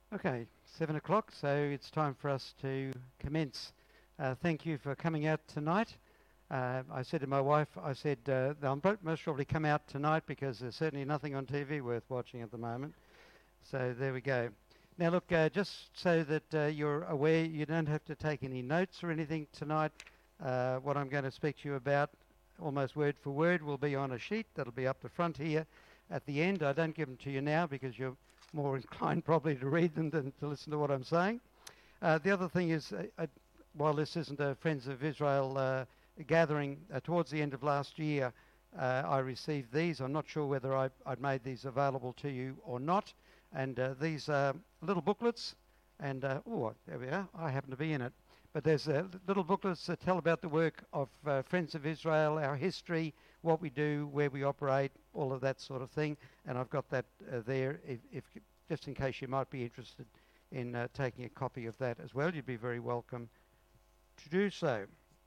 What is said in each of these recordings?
Okay, 7 o'clock, so it's time for us to commence. Thank you for coming out tonight. I said to my wife, I'll most probably come out tonight because there's certainly nothing on TV worth watching at the moment. So there we go. Now look, just so that you're aware, you don't have to take any notes or anything tonight. What I'm going to speak to you about, almost word for word, will be on a sheet that'll be up the front here at the end. I don't give them to you now because you're more inclined probably to read them than to listen to what I'm saying. The other thing is, while this isn't a Friends of Israel gathering, towards the end of last year, I received these. I'm not sure whether I'd made these available to you or not. And these are little booklets. And, there we are. I happen to be in it. But there's little booklets that tell about the work of Friends of Israel, our history, what we do, where we operate, all of that sort of thing. And I've got that there, if just in case you might be interested in taking a copy of that as well. You'd be very welcome to do so.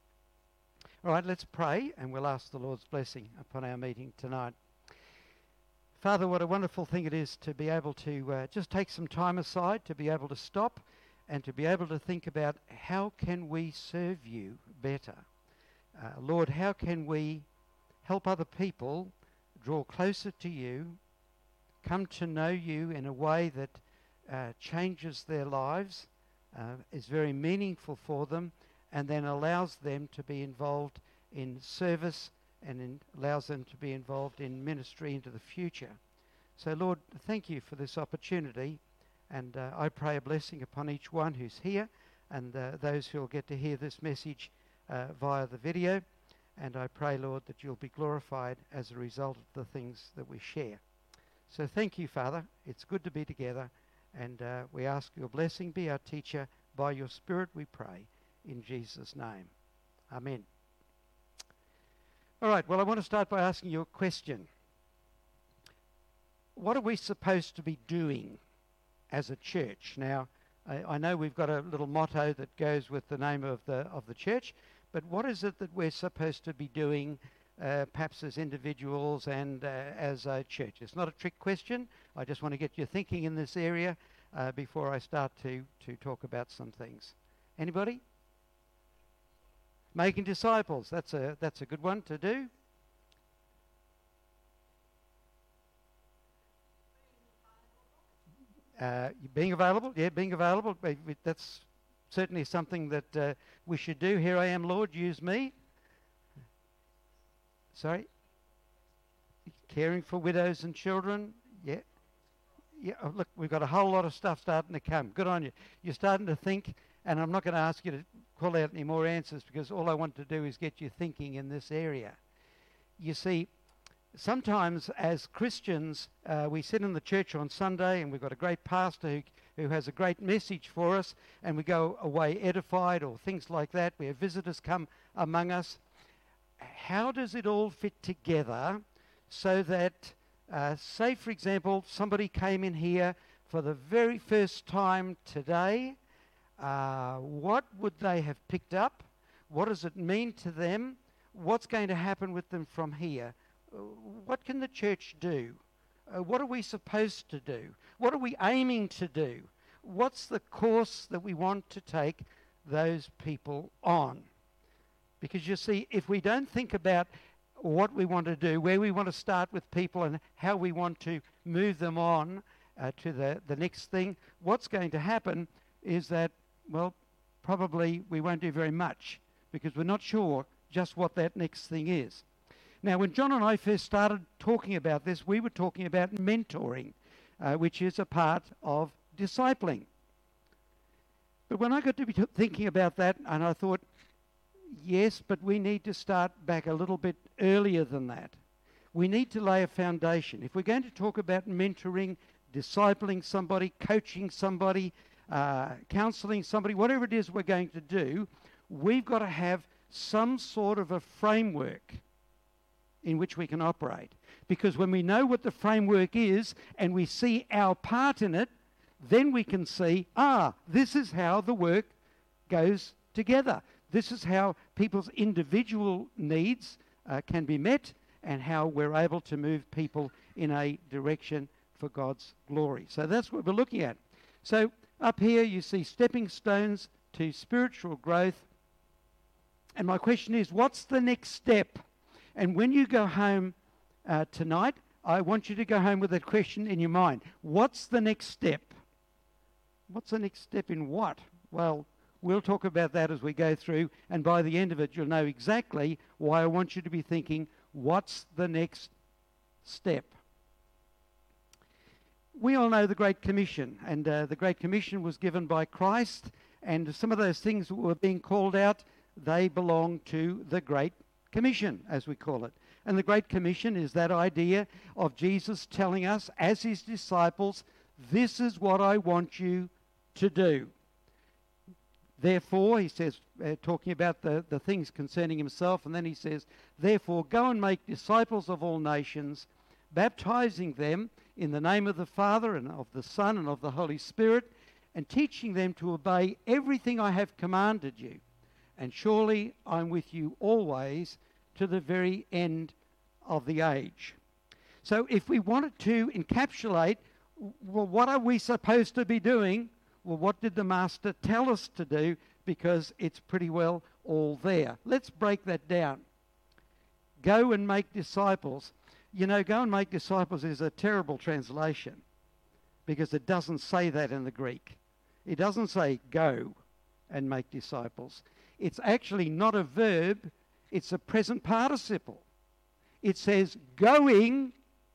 All right, let's pray, and we'll ask the Lord's blessing upon our meeting tonight. Father, what a wonderful thing it is to be able to just take some time aside, to be able to stop and to be able to think about how can we serve you better. Lord, how can we help other people draw closer to you, come to know you in a way that changes their lives, is very meaningful for them, and then allows them to be involved in service and allows them to be involved in ministry into the future. So, Lord, thank you for this opportunity, and I pray a blessing upon each one who's here and those who will get to hear this message via the video. And I pray, Lord, that you'll be glorified as a result of the things that we share. So thank you, Father. It's good to be together, and we ask your blessing be our teacher. By your Spirit we pray, in Jesus' name. Amen. All right, well, I want to start by asking you a question. What are we supposed to be doing as a church? Now, I know we've got a little motto that goes with the name of the church, but what is it that we're supposed to be doing, perhaps as individuals and as a church? It's not a trick question. I just want to get you thinking in this area before I start to talk about some things. Anybody? Making disciples. That's a good one to do. Being available. Yeah, being available. That's certainly something that we should do. Here I am, Lord, use me. Sorry? Caring for widows and children. Yeah. Yeah, look, we've got a whole lot of stuff starting to come. Good on you. You're starting to think, and I'm not going to ask you to call out any more answers because all I want to do is get you thinking in this area. You see, sometimes as Christians, we sit in the church on Sunday and we've got a great pastor who has a great message for us, and we go away edified or things like that. We have visitors come among us. How does it all fit together so that, say for example, somebody came in here for the very first time today? What would they have picked up? What does it mean to them? What's going to happen with them from here? What can the church do? What are we supposed to do? What are we aiming to do? What's the course that we want to take those people on? Because you see, if we don't think about what we want to do, where we want to start with people and how we want to move them on to the next thing, what's going to happen is that, well, probably we won't do very much because we're not sure just what that next thing is. Now, when John and I first started talking about this, we were talking about mentoring, which is a part of discipling. But when I got to be thinking about that, and I thought, yes, but we need to start back a little bit earlier than that. We need to lay a foundation. If we're going to talk about mentoring, discipling somebody, coaching somebody, counseling somebody, whatever it is we're going to do, we've got to have some sort of a framework in which we can operate. Because when we know what the framework is and we see our part in it, then we can see, this is how the work goes together. This is how people's individual needs can be met and how we're able to move people in a direction for God's glory. So that's what we're looking at. So up here you see stepping stones to spiritual growth. And my question is, what's the next step? And when you go home tonight, I want you to go home with that question in your mind. What's the next step? What's the next step in what? Well, we'll talk about that as we go through, and by the end of it, you'll know exactly why I want you to be thinking, what's the next step? We all know the Great Commission, and the Great Commission was given by Christ, and some of those things that were being called out, they belong to the Great Commission, as we call it. And the Great Commission is that idea of Jesus telling us, as his disciples, this is what I want you to do. Therefore, he says, talking about the things concerning himself, and then he says, therefore, go and make disciples of all nations, baptizing them in the name of the Father and of the Son and of the Holy Spirit, and teaching them to obey everything I have commanded you. And surely I'm with you always to the very end of the age. So if we wanted to encapsulate, well, what are we supposed to be doing? Well, what did the Master tell us to do? Because it's pretty well all there. Let's break that down. Go and make disciples. You know, go and make disciples is a terrible translation because it doesn't say that in the Greek. It doesn't say go and make disciples. It's actually not a verb, it's a present participle. It says going,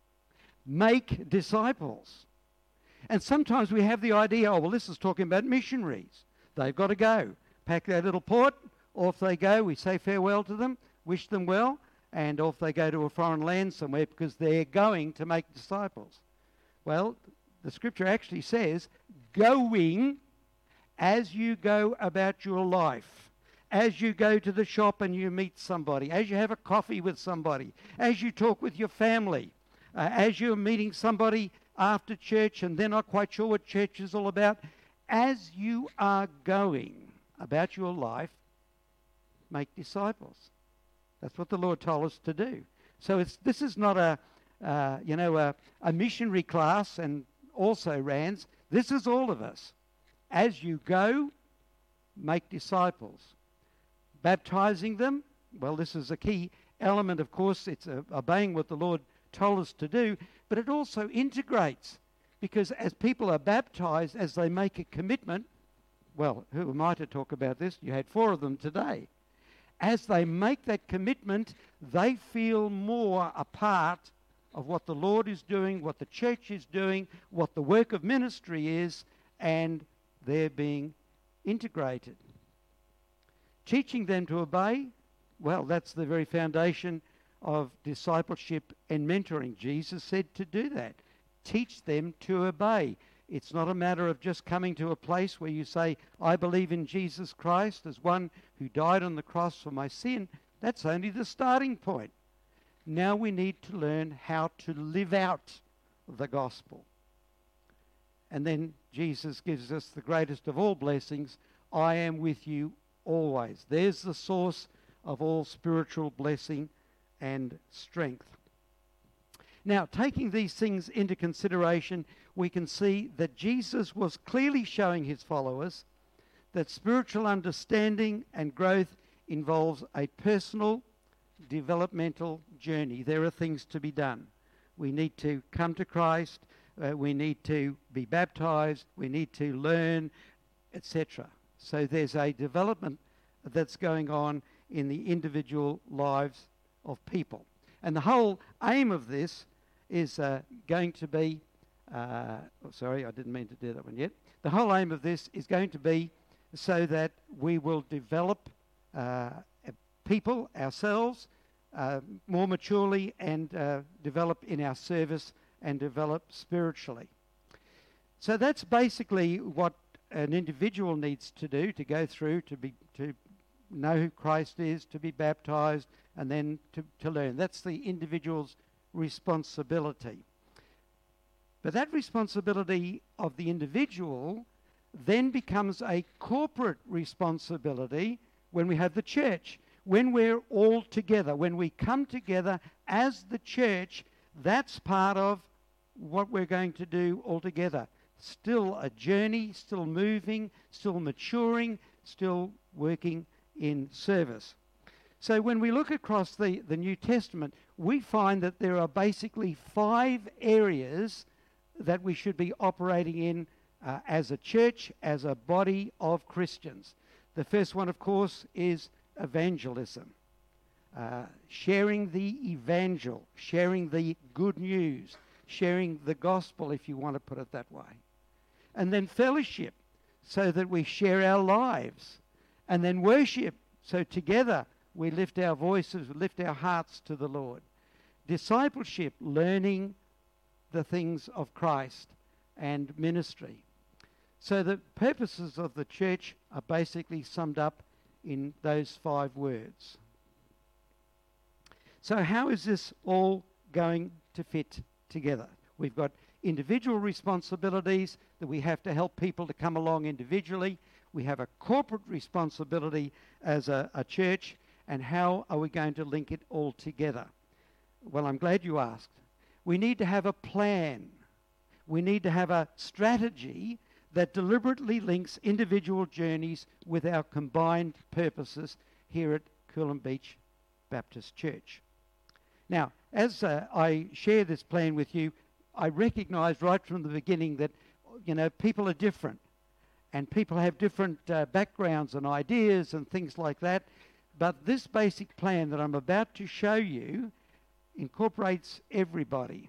make disciples. And sometimes we have the idea, oh, well, this is talking about missionaries. They've got to go. Pack their little port, off they go. We say farewell to them, wish them well, and off they go to a foreign land somewhere because they're going to make disciples. Well, the scripture actually says, going as you go about your life, as you go to the shop and you meet somebody, as you have a coffee with somebody, as you talk with your family, as you're meeting somebody after church and they're not quite sure what church is all about, as you are going about your life, make disciples. That's what the Lord told us to do. So this is not a missionary class and also Rands. This is all of us. As you go, make disciples. Baptizing them, well, this is a key element, of course. It's obeying what the Lord told us to do, but it also integrates, because as people are baptized, as they make a commitment, well, who am I to talk about this? You had 4 of them today. As they make that commitment, they feel more a part of what the Lord is doing, what the church is doing, what the work of ministry is, and they're being integrated. Teaching them to obey, well, that's the very foundation of discipleship and mentoring. Jesus said to do that. Teach them to obey. It's not a matter of just coming to a place where you say, I believe in Jesus Christ as one who died on the cross for my sin. That's only the starting point. Now we need to learn how to live out the gospel. And then Jesus gives us the greatest of all blessings. I am with you always. There's the source of all spiritual blessing and strength. Now, taking these things into consideration, we can see that Jesus was clearly showing his followers that spiritual understanding and growth involves a personal developmental journey. There are things to be done. We need to come to Christ, we need to be baptized, we need to learn, etc. So there's a development that's going on in the individual lives of people. And the whole aim of this is going to be, sorry, I didn't mean to do that one yet. The whole aim of this is going to be so that we will develop people, ourselves, more maturely, and develop in our service and develop spiritually. So that's basically what an individual needs to do, to go through, to know who Christ is, to be baptized, and then to learn. That's the individual's responsibility. But that responsibility of the individual then becomes a corporate responsibility when we have the church. When we're all together, when we come together as the church, that's part of what we're going to do all together. still a journey, still moving, still maturing, still working in service. So when we look across the New Testament, we find that there are basically 5 areas that we should be operating in as a church, as a body of Christians. The first one, of course, is evangelism. Sharing the evangel, sharing the good news, sharing the gospel, if you want to put it that way. And then fellowship, so that we share our lives. And then worship, so together we lift our voices, lift our hearts to the Lord. Discipleship, learning the things of Christ, and ministry. So the purposes of the church are basically summed up in those 5 words. So how is this all going to fit together? We've got individual responsibilities that we have to help people to come along individually. We have a corporate responsibility as a church, and how are we going to link it all together? Well, I'm glad you asked. We need to have a plan. We need to have a strategy that deliberately links individual journeys with our combined purposes here at Coolum Beach Baptist Church. Now, as I share this plan with you, I recognise right from the beginning that, people are different, and people have different backgrounds and ideas and things like that. But this basic plan that I'm about to show you incorporates everybody.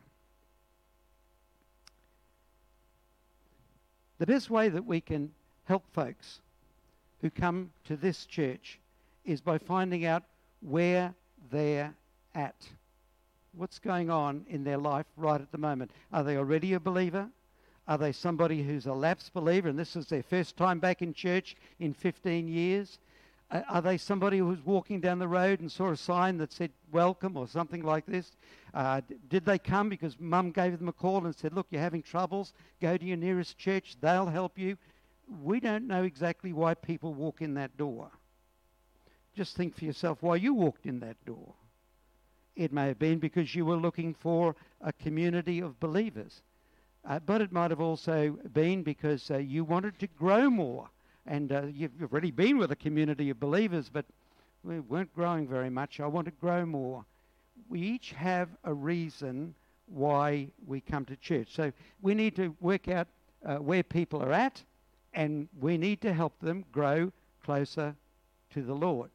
The best way that we can help folks who come to this church is by finding out where they're at. What's going on in their life right at the moment? Are they already a believer? Are they somebody who's a lapsed believer and this is their first time back in church in 15 years? Are they somebody who was walking down the road and saw a sign that said welcome or something like this? Did they come because mum gave them a call and said, look, you're having troubles, go to your nearest church, they'll help you? We don't know exactly why people walk in that door. Just think for yourself why you walked in that door. It may have been because you were looking for a community of believers. But it might have also been because you wanted to grow more. And you've already been with a community of believers, but we weren't growing very much. I want to grow more. We each have a reason why we come to church. So we need to work out where people are at, and we need to help them grow closer to the Lord.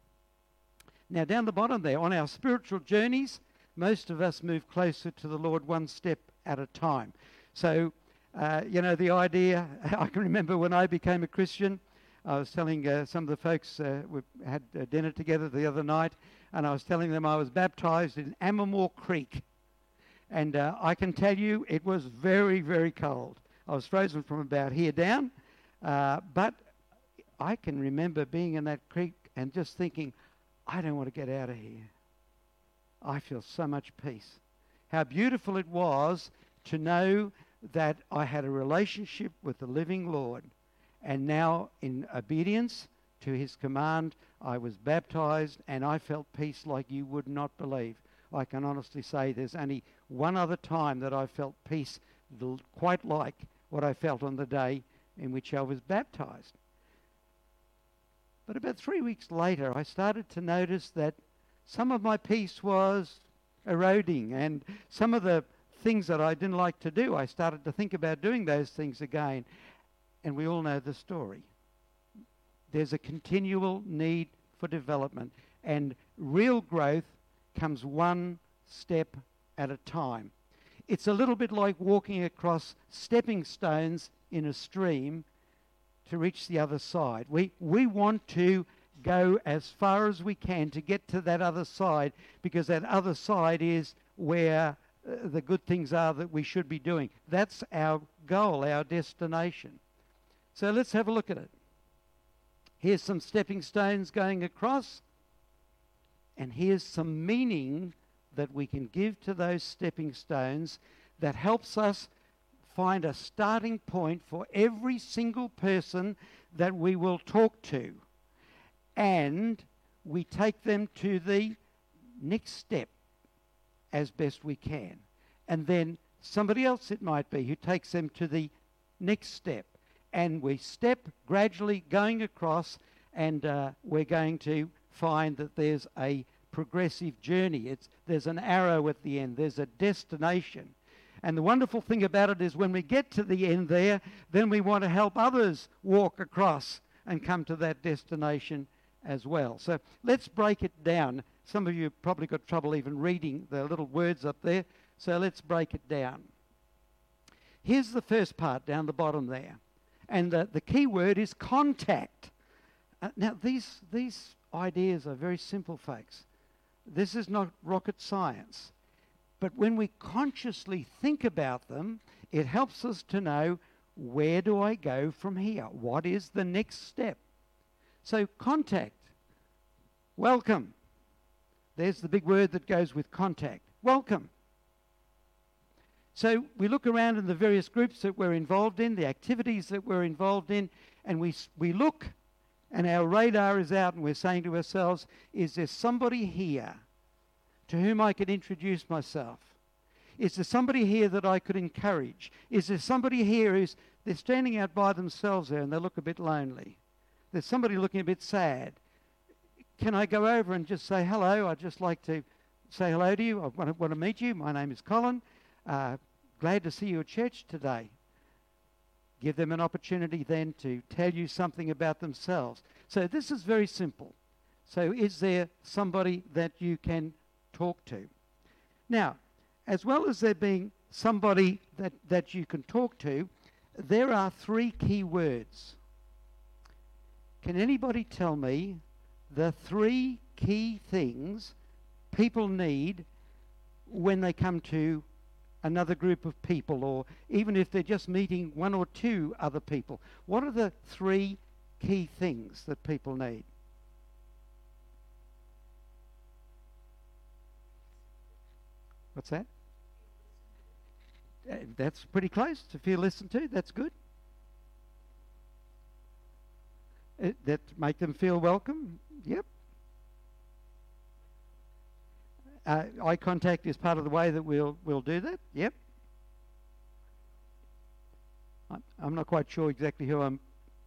Now, down the bottom there, on our spiritual journeys, most of us move closer to the Lord one step at a time. So the idea, I can remember when I became a Christian, I was telling some of the folks, we had dinner together the other night, and I was telling them I was baptized in Ammermore Creek. And I can tell you it was very, very cold. I was frozen from about here down, but I can remember being in that creek and just thinking, I don't want to get out of here. I feel so much peace. How beautiful it was to know that I had a relationship with the living Lord, and now in obedience to his command, I was baptized and I felt peace like you would not believe. I can honestly say there's only one other time that I felt peace quite like what I felt on the day in which I was baptized. But about 3 weeks later, I started to notice that some of my peace was eroding, and some of the things that I didn't like to do, I started to think about doing those things again. And we all know the story. There's a continual need for development, and real growth comes one step at a time. It's a little bit like walking across stepping stones in a stream to reach the other side. We want to go as far as we can to get to that other side, because that other side is where the good things are that we should be doing. That's our goal, our destination. So let's have a look at it. Here's some stepping stones going across, and here's some meaning that we can give to those stepping stones that helps us find a starting point for every single person that we will talk to. And we take them to the next step as best we can. And then somebody else it might be who takes them to the next step. And we step gradually going across, and we're going to find that there's a progressive journey. There's an arrow at the end. There's a destination. And the wonderful thing about it is when we get to the end there, then we want to help others walk across and come to that destination as well. So let's break it down. Some of you probably got trouble even reading the little words up there, so let's break it down. Here's the first part down the bottom there. And the key word is contact. Now, these ideas are very simple, folks. This is not rocket science. But when we consciously think about them, it helps us to know, where do I go from here? What is the next step? So contact. Welcome. There's the big word that goes with contact. Welcome. So we look around in the various groups that we're involved in, the activities that we're involved in, and we look, and our radar is out, and we're saying to ourselves, is there somebody here to whom I could introduce myself? Is there somebody here that I could encourage? Is there somebody here they're standing out by themselves there and they look a bit lonely? There's somebody looking a bit sad. Can I go over and just say hello? I'd just like to say hello to you. I want to meet you. My name is Colin. Glad to see you at church today. Give them an opportunity then to tell you something about themselves. So this is very simple. So is there somebody that you can talk to? Now, as well as there being somebody that you can talk to, there are 3 key words. Can anybody tell me the 3 key things people need when they come to another group of people, or even if they're just meeting 1 or 2 other people? What are the 3 key things that people need? What's that? That's pretty close. To feel listened to, that's good. That make them feel welcome. Yep. Eye contact is part of the way that we'll do that. Yep. I'm not quite sure exactly who I'm.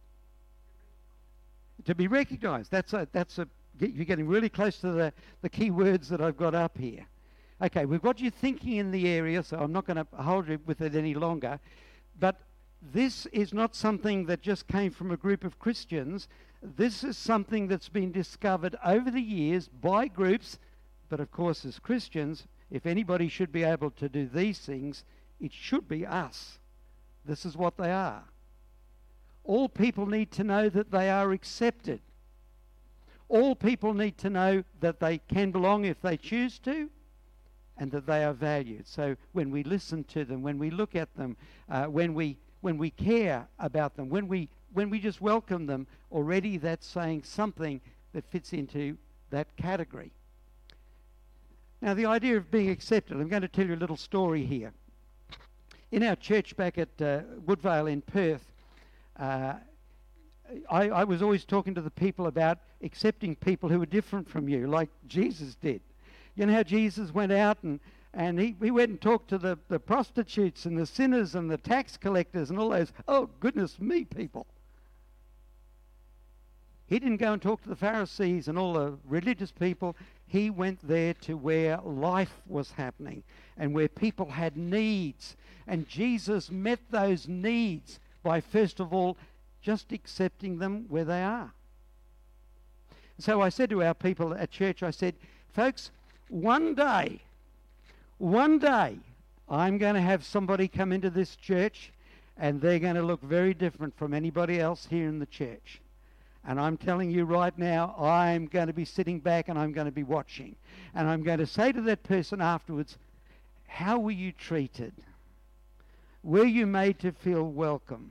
To be recognised. You're getting really close to the key words that I've got up here. Okay, we've got you thinking in the area, so I'm not going to hold you with it any longer. But this is not something that just came from a group of Christians. This is something that's been discovered over the years by groups. But of course, as Christians, if anybody should be able to do these things, it should be us. This is what they are. All people need to know that they are accepted. All people need to know that they can belong if they choose to, and that they are valued. So when we listen to them, when we look at them, when we care about them, when we just welcome them, already that's saying something that fits into that category. Now, the idea of being accepted, I'm going to tell you a little story here. In our church back at Woodvale in Perth, I was always talking to the people about accepting people who were different from you, like Jesus did. You know how Jesus went out and he went and talked to the prostitutes and the sinners and the tax collectors and all those, oh, goodness me, people. He didn't go and talk to the Pharisees and all the religious people. He went there to where life was happening and where people had needs. And Jesus met those needs by, first of all, just accepting them where they are. So I said to our people at church, I said, folks, one day, I'm going to have somebody come into this church and they're going to look very different from anybody else here in the church. And I'm telling you right now, I'm going to be sitting back and I'm going to be watching. And I'm going to say to that person afterwards, how were you treated? Were you made to feel welcome?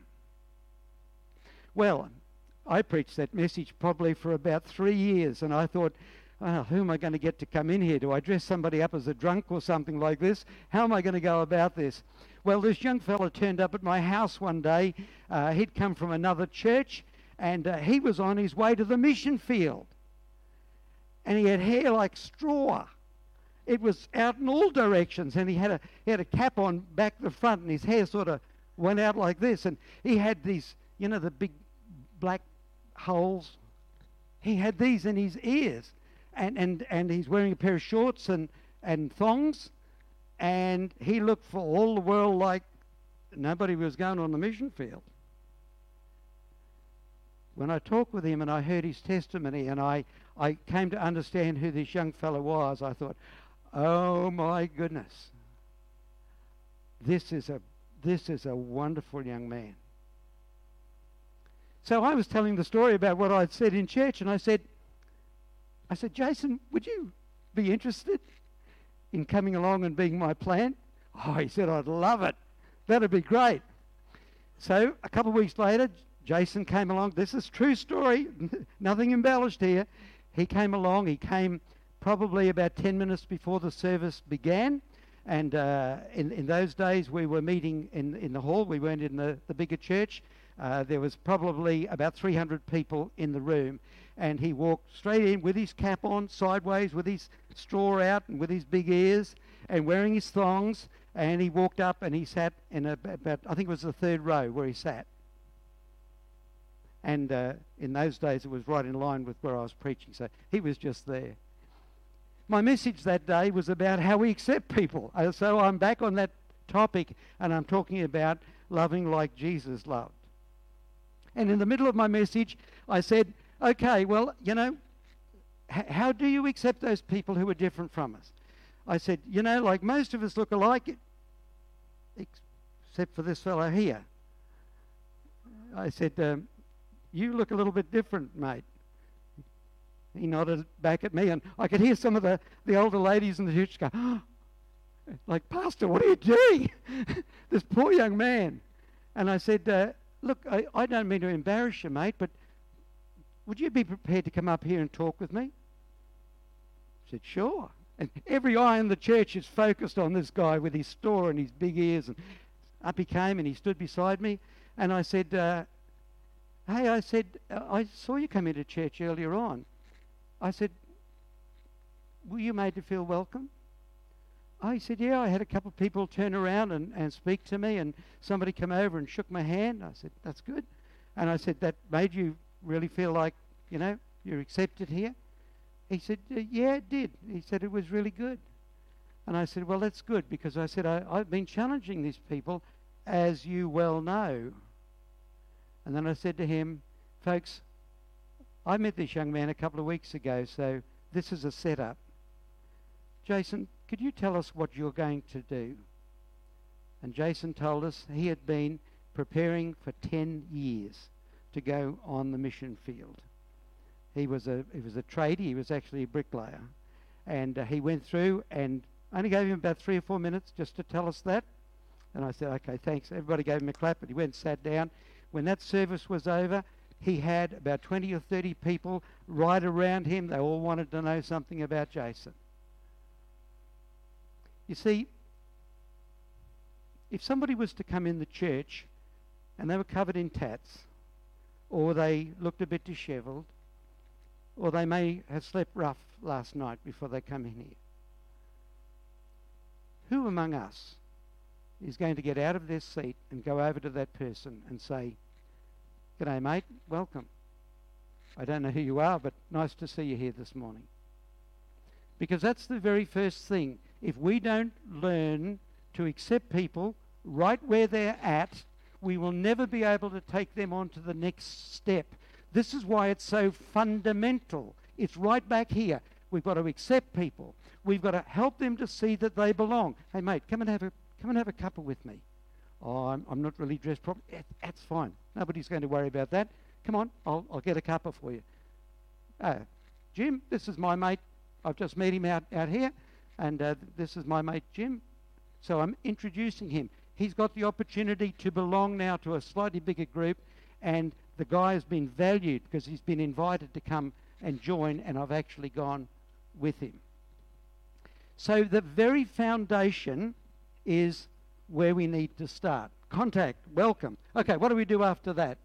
Well, I preached that message probably for about 3 years, and I thought, oh, who am I going to get to come in here? Do I dress somebody up as a drunk or something like this? How am I going to go about this? Well, this young fella turned up at my house one day. He'd come from another church, and he was on his way to the mission field. And he had hair like straw. It was out in all directions, and he had a cap on back the front, and his hair sort of went out like this, and he had these, you know, the big black holes. He had these in his ears, and he's wearing a pair of shorts and thongs, and he looked for all the world like nobody was going on the mission field. When I talked with him and I heard his testimony and I came to understand who this young fellow was, I thought, oh my goodness, this is a wonderful young man. So I was telling the story about what I'd said in church, and I said, Jason, would you be interested in coming along and being my plant? Oh, he said, I'd love it. That'd be great. So a couple of weeks later, Jason came along. This is true story, nothing embellished here. He came along. He came probably about 10 minutes before the service began. And in those days, we were meeting in the hall. We weren't in the bigger church. There was probably about 300 people in the room. And he walked straight in with his cap on, sideways, with his straw out and with his big ears and wearing his thongs. And he walked up and he sat in about, I think it was the third row where he sat. And in those days, it was right in line with where I was preaching. So he was just there. My message that day was about how we accept people. So I'm back on that topic, and I'm talking about loving like Jesus loved. And in the middle of my message, I said, okay, well, you know, how do you accept those people who are different from us? I said, you know, like most of us look alike, except for this fellow here. I said, you look a little bit different, mate. He nodded back at me, and I could hear some of the older ladies in the church go, oh, like, Pastor, what are you doing? This poor young man. And I said, look, I don't mean to embarrass you, mate, but would you be prepared to come up here and talk with me? I said, sure. And every eye in the church is focused on this guy with his straw and his big ears. And up he came, and he stood beside me. And I said, hey, I said, I saw you come into church earlier on. I said, were you made to feel welcome? Oh, he said, yeah, I had a couple of people turn around and speak to me, and somebody come over and shook my hand. I said, that's good. And I said, that made you really feel like, you know, you're accepted here? He said, yeah, it did. He said, it was really good. And I said, well, that's good, because I said, I've been challenging these people, as you well know. And then I said to him, folks, I met this young man a couple of weeks ago, so this is a setup. Jason, could you tell us what you're going to do? And Jason told us he had been preparing for 10 years to go on the mission field. He was a tradie. He was actually a bricklayer. And he went through and only gave him about 3 or 4 minutes just to tell us that. And I said, okay, thanks. Everybody gave him a clap, and he went and sat down. When that service was over, he had about 20 or 30 people right around him. They all wanted to know something about Jason. You see, if somebody was to come in the church and they were covered in tats, or they looked a bit disheveled, or they may have slept rough last night before they come in here, who among us is going to get out of their seat and go over to that person and say, "G'day, mate, welcome. I don't know who you are, but nice to see you here this morning." Because that's the very first thing. If we don't learn to accept people right where they're at, we will never be able to take them on to the next step. This is why it's so fundamental. It's right back here. We've got to accept people. We've got to help them to see that they belong. Hey, mate, come and have a cuppa with me. Oh, I'm not really dressed properly. That's fine. Nobody's going to worry about that. Come on, I'll get a cuppa for you. Jim, this is my mate. I've just met him out here, and this is my mate Jim. So I'm introducing him. He's got the opportunity to belong now to a slightly bigger group, and the guy has been valued because he's been invited to come and join, and I've actually gone with him. So the very foundation is where we need to start. Contact, welcome. Okay, what do we do after that?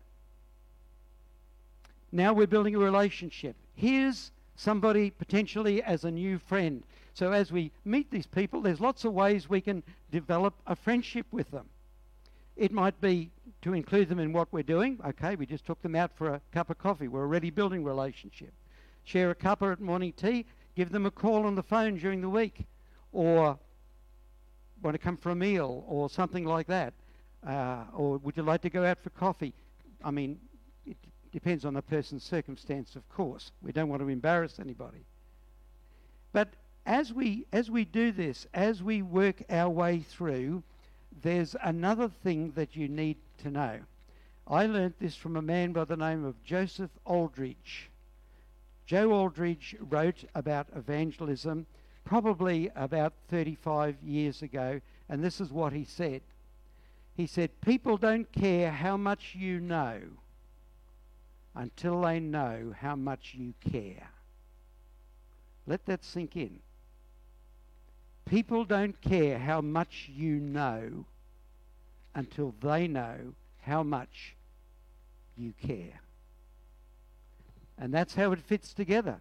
Now we're building a relationship. Here's somebody potentially as a new friend. So as we meet these people, there's lots of ways we can develop a friendship with them. It might be to include them in what we're doing. Okay, we just took them out for a cup of coffee. We're already building relationship. Share a cuppa at morning tea. Give them a call on the phone during the week, or want to come for a meal or something like that. Or would you like to go out for coffee? I mean, it depends on the person's circumstance, of course. We don't want to embarrass anybody. But as we do this, as we work our way through, there's another thing that you need to know. I learnt this from a man by the name of Joseph Aldridge. Joe Aldridge wrote about evangelism probably about 35 years ago, and this is what he said. He said, people don't care how much you know until they know how much you care. Let that sink in. People don't care how much you know until they know how much you care. And that's how it fits together.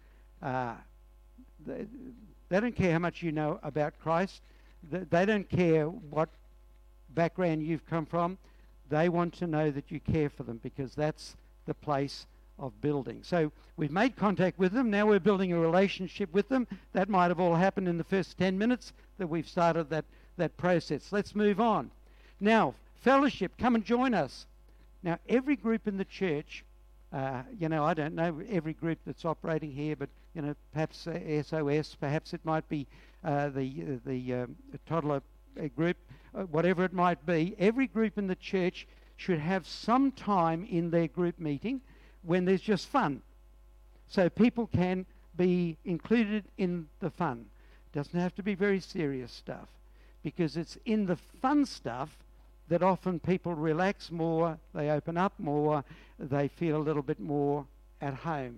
They don't care how much you know about Christ. They don't care what background you've come from. They want to know that you care for them, because that's the place of building. So we've made contact with them. Now we're building a relationship with them. That might have all happened in the first 10 minutes that we've started that process. Let's move on. Now, fellowship, come and join us. Now, every group in the church, I don't know every group that's operating here, but, perhaps SOS, perhaps it might be the toddler group, whatever it might be. Every group in the church should have some time in their group meeting when there's just fun, so people can be included in the fun. Doesn't have to be very serious stuff, because it's in the fun stuff that often people relax more, they open up more, they feel a little bit more at home.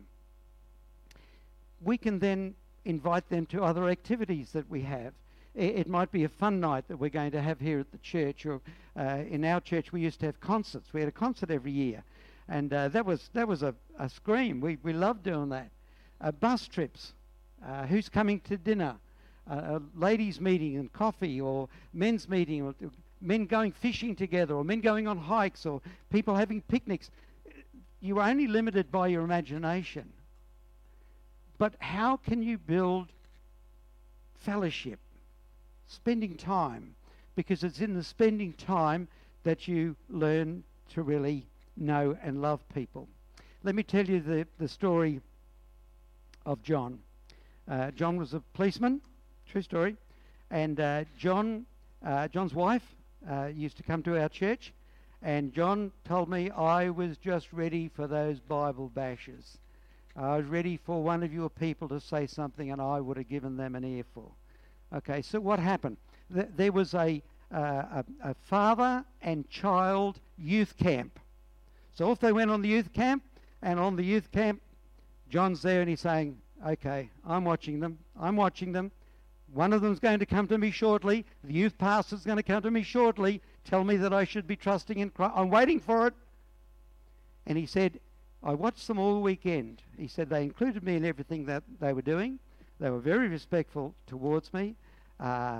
We can then invite them to other activities that we have. It might be a fun night that we're going to have here at the church, or in our church we used to have concerts. We had a concert every year, and that was a scream. We loved doing that. Bus trips, who's coming to dinner, a ladies' meeting and coffee, or men's meeting, or men going fishing together, or men going on hikes, or people having picnics. You are only limited by your imagination. But how can you build fellowship? Spending time, because it's in the spending time that you learn to really know and love people. Let me tell you the story of John. John was a policeman, true story, and John's wife used to come to our church, and John told me, I was just ready for those Bible bashes. I was ready for one of your people to say something, and I would have given them an earful. Okay, so what happened? There was a father and child youth camp. So off they went on the youth camp, and on the youth camp, John's there and he's saying, okay, I'm watching them. One of them's going to come to me shortly. The youth pastor's going to come to me shortly, tell me that I should be trusting in Christ. I'm waiting for it. And he said, I watched them all weekend. He said they included me in everything that they were doing. They were very respectful towards me, but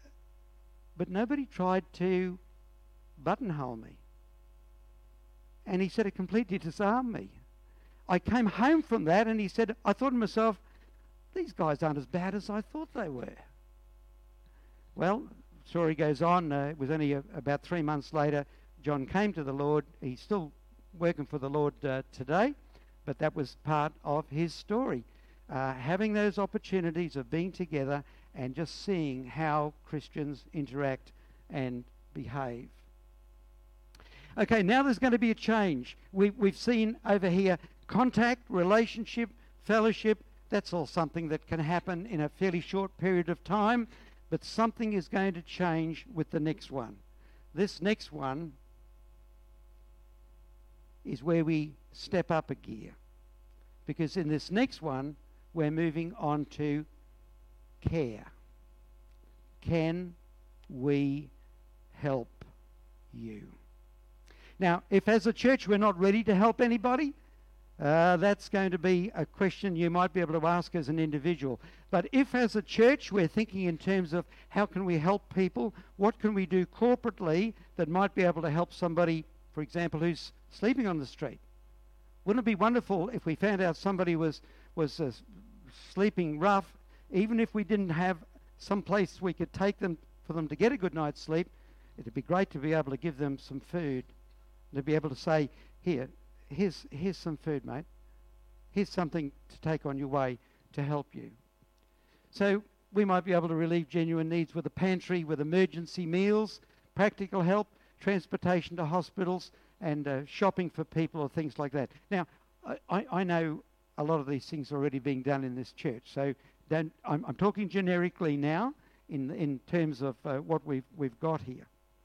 nobody tried to buttonhole me. And he said it completely disarmed me. I came home from that, and he said, I thought to myself, these guys aren't as bad as I thought they were. Well, the story goes on. It was only about 3 months later, John came to the Lord. He's still working for the Lord today, but that was part of his story. Having those opportunities of being together and just seeing how Christians interact and behave. Okay, now there's going to be a change. We've seen over here contact, relationship, fellowship. That's all something that can happen in a fairly short period of time, but something is going to change with the next one. This next one is where we step up a gear, because in this next one, we're moving on to care. Can we help you? Now, if as a church we're not ready to help anybody, That's going to be a question you might be able to ask as an individual. But if as a church we're thinking in terms of how can we help people, what can we do corporately that might be able to help somebody, for example, who's sleeping on the street? Wouldn't it be wonderful if we found out somebody was sleeping rough, even if we didn't have some place we could take them for them to get a good night's sleep? It'd be great to be able to give them some food, to be able to say, here's some food, mate. Here's something to take on your way to help you. So we might be able to relieve genuine needs with a pantry, with emergency meals, practical help, transportation to hospitals, and shopping for people or things like that. Now, I know a lot of these things are already being done in this church, so I'm talking generically now in terms of what we've got here.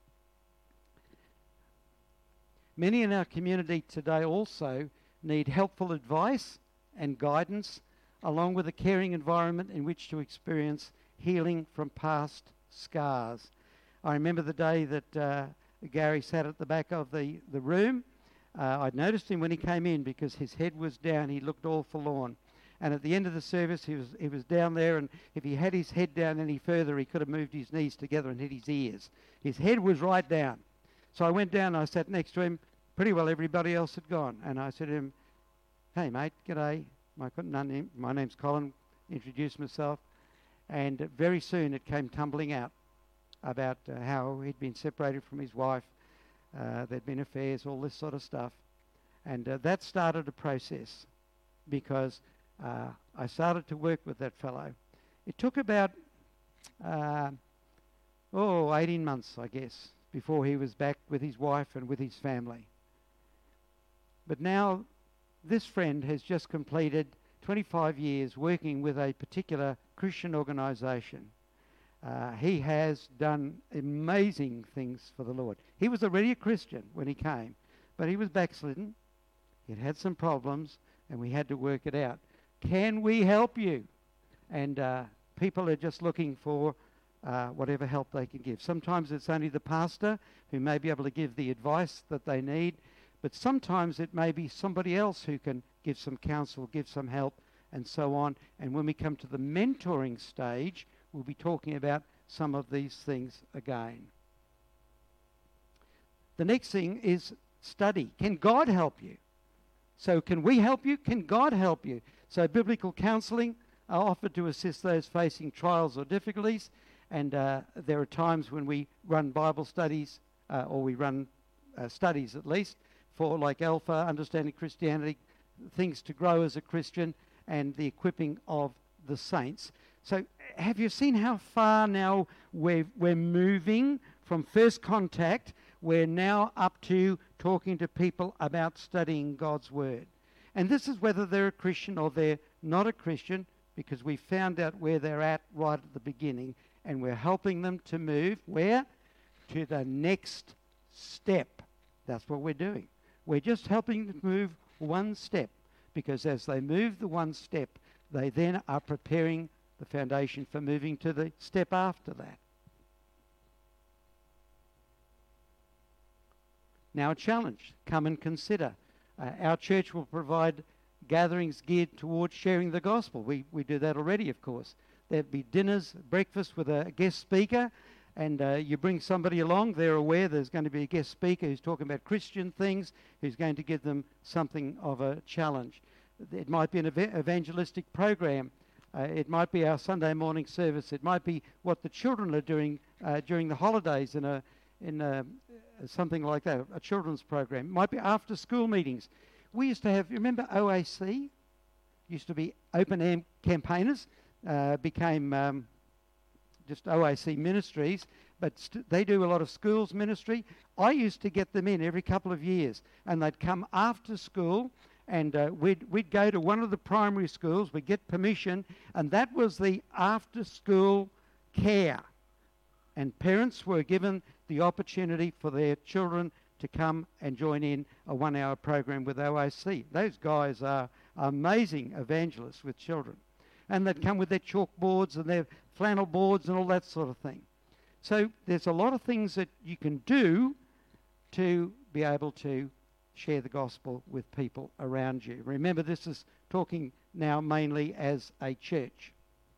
Many in our community today also need helpful advice and guidance, along with a caring environment in which to experience healing from past scars. I remember the day that Gary sat at the back of the room. I'd noticed him when he came in because his head was down. He looked all forlorn. And at the end of the service, he was down there, and if he had his head down any further, he could have moved his knees together and hit his ears. His head was right down. So I went down and I sat next to him. Pretty well everybody else had gone. And I said to him, "Hey, mate, g'day. My name's Colin." Introduced myself. And very soon it came tumbling out about how he'd been separated from his wife. There'd been affairs, all this sort of stuff. And that started a process because I started to work with that fellow. It took about 18 months, I guess, before he was back with his wife and with his family. But now this friend has just completed 25 years working with a particular Christian organisation. He has done amazing things for the Lord. He was already a Christian when he came, but he was backslidden. He'd had some problems, and we had to work it out. Can we help you? And people are just looking for whatever help they can give. Sometimes it's only the pastor who may be able to give the advice that they need, but sometimes it may be somebody else who can give some counsel, give some help, and so on. And when we come to the mentoring stage, we'll be talking about some of these things again. The next thing is study. Can God help you? So can we help you? Can God help you? So biblical counselling are offered to assist those facing trials or difficulties. And there are times when we run Bible studies, or we run studies at least, for like Alpha, Understanding Christianity, things to grow as a Christian, and the equipping of the saints. So have you seen how far now we're moving from first contact? We're now up to talking to people about studying God's Word. And this is whether they're a Christian or they're not a Christian, because we found out where they're at right at the beginning, and we're helping them to move, where? To the next step. That's what we're doing. We're just helping them move one step, because as they move the one step, they then are preparing the foundation for moving to the step after that. Now a challenge. Come and consider. Our church will provide gatherings geared towards sharing the gospel. We do that already, of course. There'll be dinners, breakfast with a guest speaker, and you bring somebody along. They're aware there's going to be a guest speaker who's talking about Christian things, who's going to give them something of a challenge. It might be an evangelistic program. It might be our Sunday morning service. It might be what the children are doing during the holidays in something like that, a children's program. It might be after school meetings. We used to have, you remember OAC? Used to be open air campaigners, became just OAC ministries, but they do a lot of schools ministry. I used to get them in every couple of years, and they'd come after school, and we'd go to one of the primary schools, we'd get permission, and that was the after-school care. And parents were given the opportunity for their children to come and join in a 1-hour program with OAC. Those guys are amazing evangelists with children. And they'd come with their chalkboards and their flannel boards and all that sort of thing. So there's a lot of things that you can do to be able to share the gospel with people around you. Remember, this is talking now mainly as a church.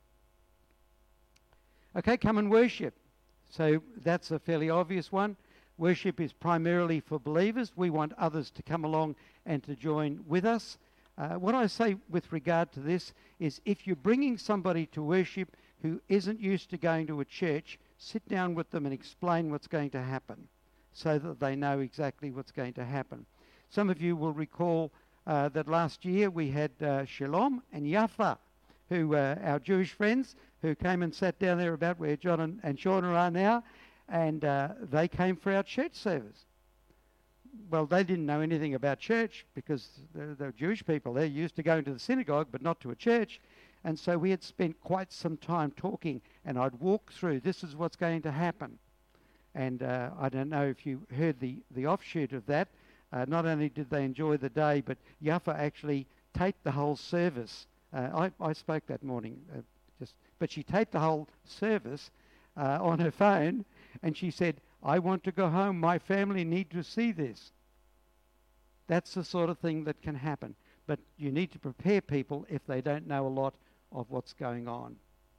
Okay, come and worship. So that's a fairly obvious one. Worship is primarily for believers. We want others to come along and to join with us. What I say with regard to this is if you're bringing somebody to worship who isn't used to going to a church, sit down with them and explain what's going to happen so that they know exactly what's going to happen. Some of you will recall that last year we had Shalom and Yafa, who our Jewish friends, who came and sat down there about where John and Shauna are now, and they came for our church service. Well, they didn't know anything about church because they're Jewish people. They're used to going to the synagogue, but not to a church. And so we had spent quite some time talking, and I'd walk through, this is what's going to happen. And I don't know if you heard the offshoot of that. Not only did they enjoy the day, but Yafa actually taped the whole service. I spoke that morning, but she taped the whole service on her phone, and she said, I want to go home. My family need to see this. That's the sort of thing that can happen. But you need to prepare people if they don't know a lot of what's going on.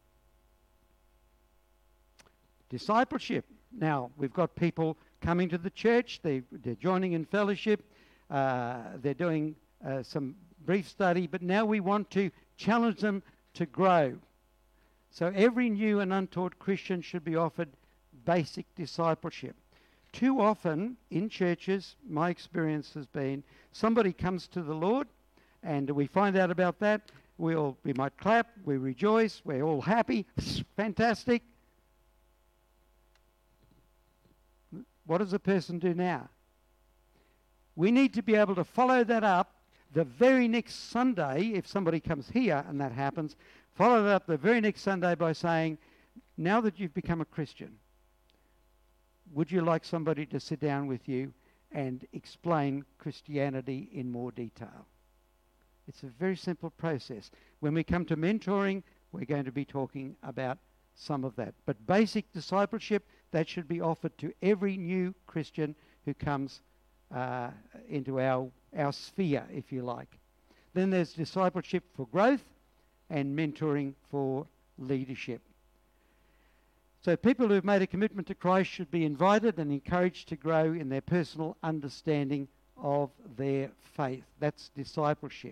Discipleship. Now, we've got people coming to the church. They're joining in fellowship. They're doing some brief study. But now we want to challenge them to grow. So every new and untaught Christian should be offered basic discipleship. Too often in churches, my experience has been, somebody comes to the Lord and we find out about that. We might clap, we rejoice, we're all happy, fantastic. What does the person do now? We need to be able to follow that up the very next Sunday, if somebody comes here and that happens, follow that up the very next Sunday by saying, now that you've become a Christian, would you like somebody to sit down with you and explain Christianity in more detail? It's a very simple process. When we come to mentoring, we're going to be talking about some of that. But basic discipleship, that should be offered to every new Christian who comes into our sphere, if you like. Then there's discipleship for growth and mentoring for leadership. So people who have made a commitment to Christ should be invited and encouraged to grow in their personal understanding of their faith. That's discipleship.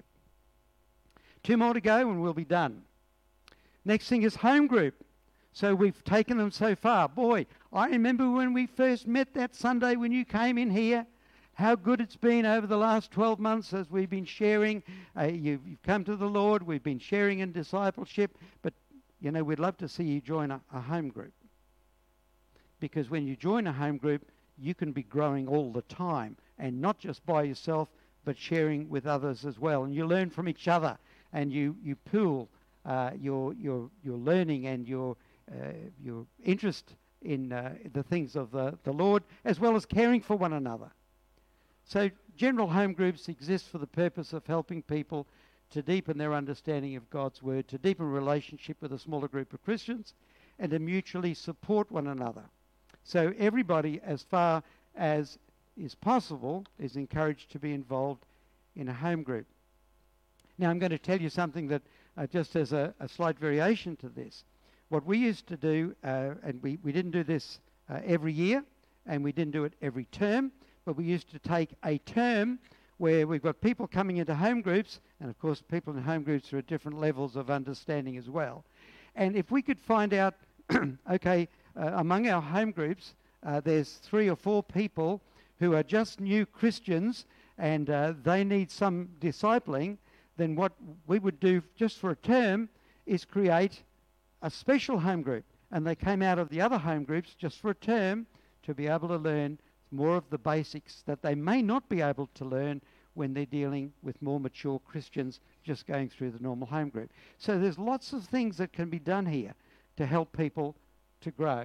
2 more to go and we'll be done. Next thing is home group. So we've taken them so far. Boy, I remember when we first met that Sunday when you came in here, how good it's been over the last 12 months as we've been sharing. You've come to the Lord. We've been sharing in discipleship. But, you know, we'd love to see you join a home group. Because when you join a home group, you can be growing all the time. And not just by yourself, but sharing with others as well. And you learn from each other. And you pool your learning and your interest in the things of the Lord, as well as caring for one another. So general home groups exist for the purpose of helping people to deepen their understanding of God's Word, to deepen relationship with a smaller group of Christians, and to mutually support one another. So everybody, as far as is possible, is encouraged to be involved in a home group. Now I'm going to tell you something that just as a slight variation to this. What we used to do, and we didn't do this every year, and we didn't do it every term, but we used to take a term where we've got people coming into home groups, and of course people in home groups are at different levels of understanding as well. And if we could find out, okay, among our home groups, there's 3 or 4 people who are just new Christians and they need some discipling, then what we would do just for a term is create a special home group. And they came out of the other home groups just for a term to be able to learn more of the basics that they may not be able to learn when they're dealing with more mature Christians just going through the normal home group. So there's lots of things that can be done here to help people to grow.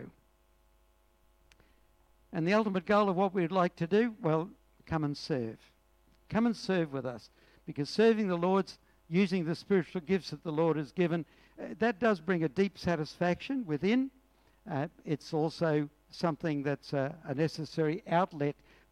And the ultimate goal of what we'd like to do, well, come and serve. Come and serve with us. Because serving the Lord's, using the spiritual gifts that the Lord has given, that does bring a deep satisfaction within. It's also something that's a necessary outlet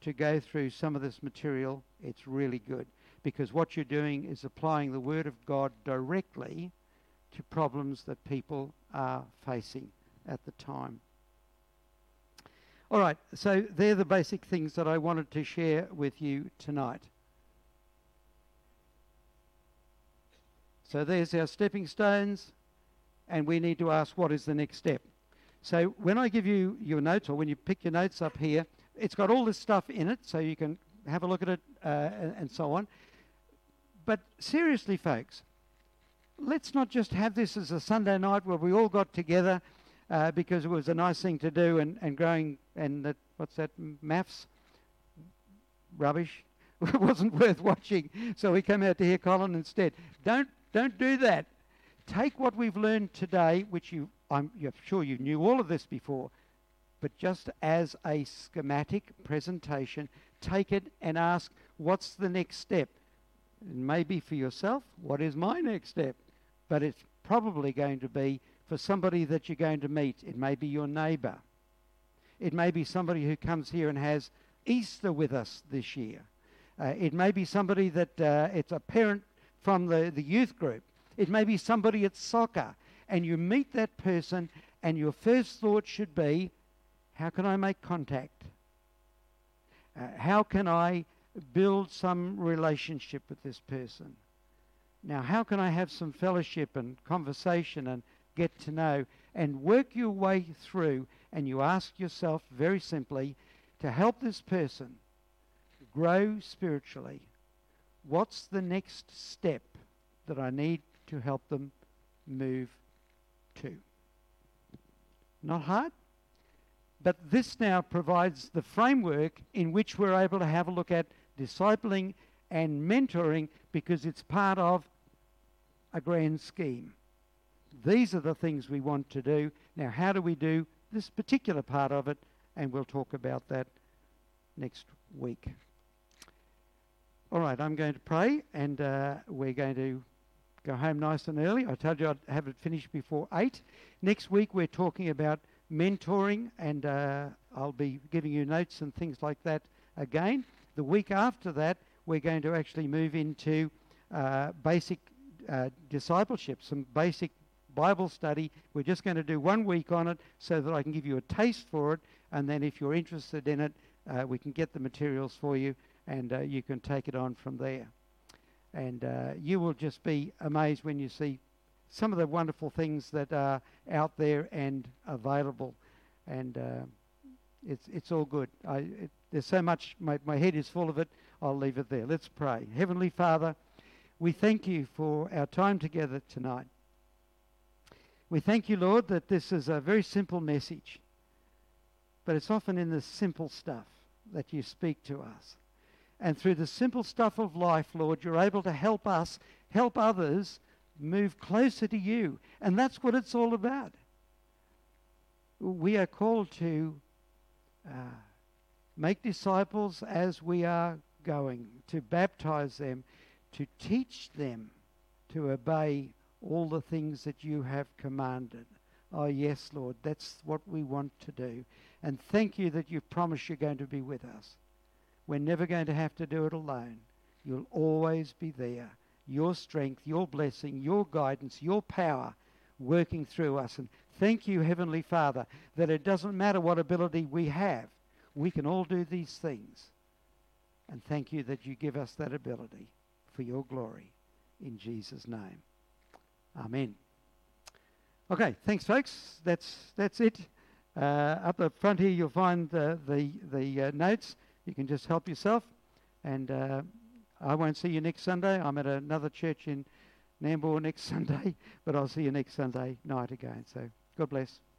to go through some of this material, it's really good, because what you're doing is applying the Word of God directly to problems that people are facing at the time. All right, so they're the basic things that I wanted to share with you tonight. So there's our stepping stones, and we need to ask, what is the next step? So when I give you your notes, or when you pick your notes up here, it's got all this stuff in it, so you can have a look at it and so on. But seriously, folks, let's not just have this as a Sunday night where we all got together because it was a nice thing to do and growing, and that, what's that, maths? Rubbish. It wasn't worth watching, so we came out to hear Colin instead. Don't do that. Take what we've learned today, which I'm sure you knew all of this before, but just as a schematic presentation, take it and ask, what's the next step? It may be for yourself, what is my next step? But it's probably going to be for somebody that you're going to meet. It may be your neighbour. It may be somebody who comes here and has Easter with us this year. It may be somebody that it's a parent from the youth group. It may be somebody at soccer, and you meet that person and your first thought should be, how can I make contact? How can I build some relationship with this person? Now, how can I have some fellowship and conversation and get to know and work your way through? And you ask yourself very simply, to help this person grow spiritually, what's the next step that I need to help them move to? Not hard, but this now provides the framework in which we're able to have a look at discipling and mentoring, because it's part of a grand scheme. These are the things we want to do. Now, how do we do this particular part of it? And we'll talk about that next week. All right, I'm going to pray, and we're going to go home nice and early. I told you I'd have it finished before 8. Next week we're talking about mentoring, and I'll be giving you notes and things like that again. The week after that, we're going to actually move into basic discipleship, some basic Bible study. We're just going to do 1 week on it so that I can give you a taste for it, and then if you're interested in it, we can get the materials for you, and you can take it on from there. And you will just be amazed when you see some of the wonderful things that are out there and available. And it's all good. There's so much, my head is full of it. I'll leave it there. Let's pray. Heavenly Father, we thank you for our time together tonight. We thank you, Lord, that this is a very simple message, but it's often in the simple stuff that you speak to us. And through the simple stuff of life, Lord, you're able to help us, help others move closer to you. And that's what it's all about. We are called to make disciples as we are going, to baptize them, to teach them to obey all the things that you have commanded. Oh, yes, Lord, that's what we want to do. And thank you that you've promised you're going to be with us. We're never going to have to do it alone. You'll always be there. Your strength, your blessing, your guidance, your power working through us. And thank you, Heavenly Father, that it doesn't matter what ability we have. We can all do these things. And thank you that you give us that ability for your glory. In Jesus' name. Amen. Okay, thanks, folks. That's it. Up the front here, you'll find the notes. You can just help yourself. And I won't see you next Sunday. I'm at another church in Nambour next Sunday, but I'll see you next Sunday night again. So God bless.